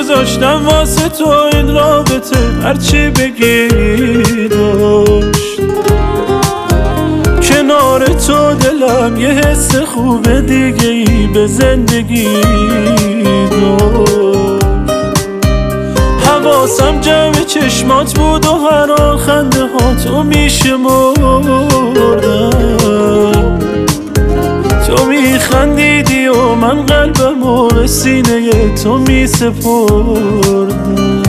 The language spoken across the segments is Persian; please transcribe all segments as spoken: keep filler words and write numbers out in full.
گذاشتم واسه تو این رابطه، هرچی بگی داشت. کنار تو دلم یه حس خوب دیگه ای به زندگی داشت. حواسم جمع چشمات بود و هر آن خنده ها تو میشمردم. تو میخندیدی و من قلبم و به سینه تو میسپردم.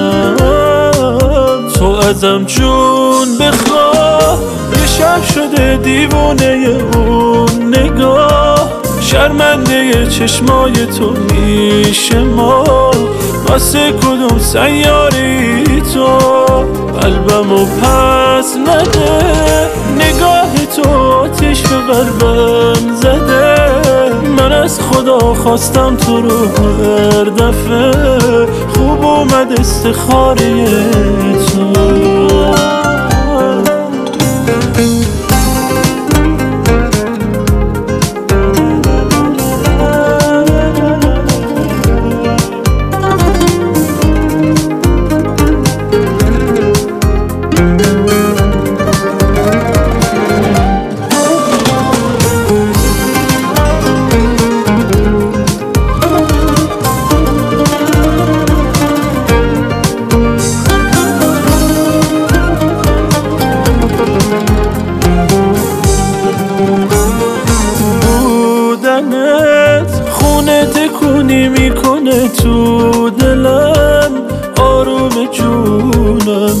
تو ازم جون بخواه، یه شب شده دیوونه اون نگاه. شرمنده چشمای تو میشه ما، واسه کدوم سیاری تو قلبمو پس نده. نگاه تو آتیش به قلبم زده. من از خدا خواستم تو رو هر دفعه، خوب اومد استخاره تو. خونه تکونی میکنه تو دلم، آروم جونم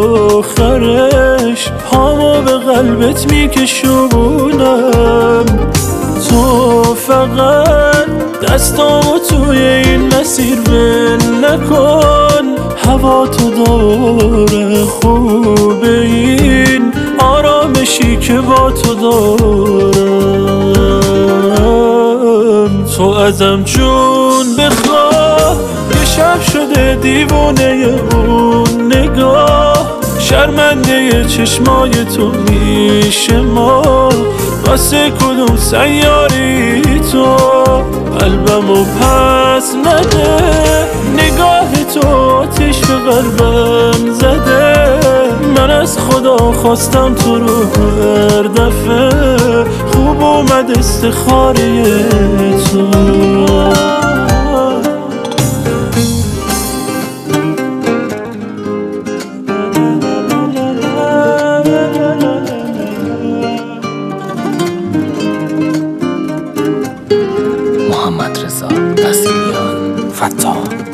آخرش پامو به قلبت میکشونم. تو فقط دستامو توی این مسیر ول نکن، هوا تو داره خوبه این آرامشی که با تو دارم. تو ازم جون بخواه، یه شب شده دیوونه اون نگاه. شرمنده چشمای تو میشه ما، واسه کدوم سیاری تو قلبمو پس نده. نگاه تو آتیش به قلبم زده. من از خدا خواستم تو رو هر دفعه، خوب اومد استخاره تو. محمد رضا وسیلیان فتا.